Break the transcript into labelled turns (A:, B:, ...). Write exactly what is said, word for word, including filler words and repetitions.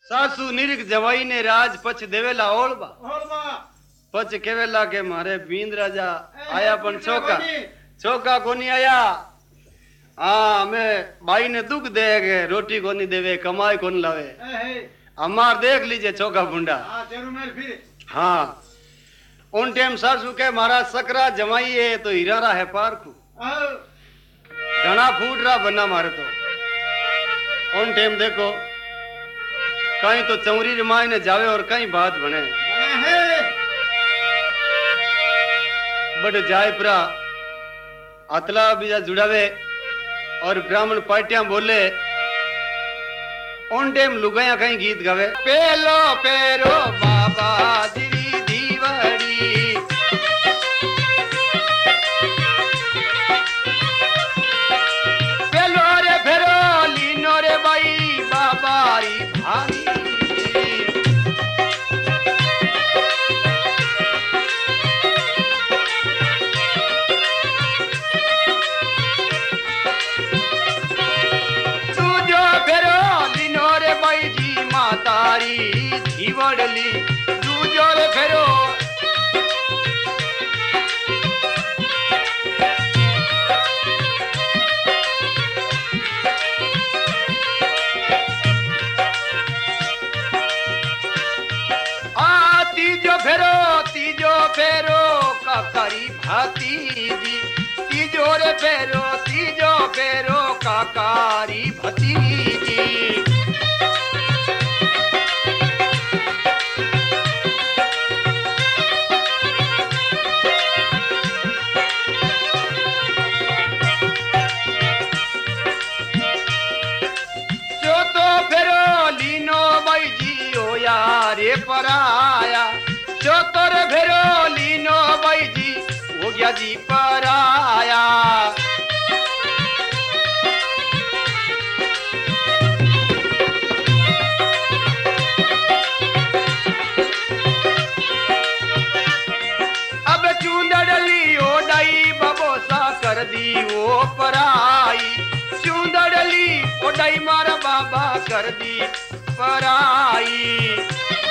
A: सासू निरिक जवाई ने राज पछ देवेला ओळबा
B: ओळबा
A: पछ केवेला के मारे बींद राजा आया पण छोका छोका कोनी आया हाँ हमें भाई ने दुख दे के रोटी कोनी देवे कमाई कोनी लावे हमार देख लीजिए चौका भुंडा हाँ उन टाइम सासू के मारा सकरा जमाई है तो हीरा है पारखू घना फूट रहा बना मारे तो उन टाइम देखो कहीं तो चौरी रमाई ने जावे और कहीं बात बने बड़े जाए परा अतला बीजा जुड़ावे और ब्राह्मण पार्टियां बोले उन टाइम लुगाया कहीं गीत गावे पेलो पेरो बाबा दिरी दीवारी पेलो रे फेरो लीनो रे बाई बाबारी भारी तारी धीवड़ली दूजोर फेरो आ तीजो फेरो तीजो फेरो काकारी भतीजी तीजो रे फेरो तीजो फेरो काकारी भतीजी रे पराया चौतर भेरो लीनो बाई जी हो गया जी पराया अब चूंदड़ली ओडाई बबोसा कर दी वो पराई चूंदड़ली ओडाई मारा बाबा कर दी पराई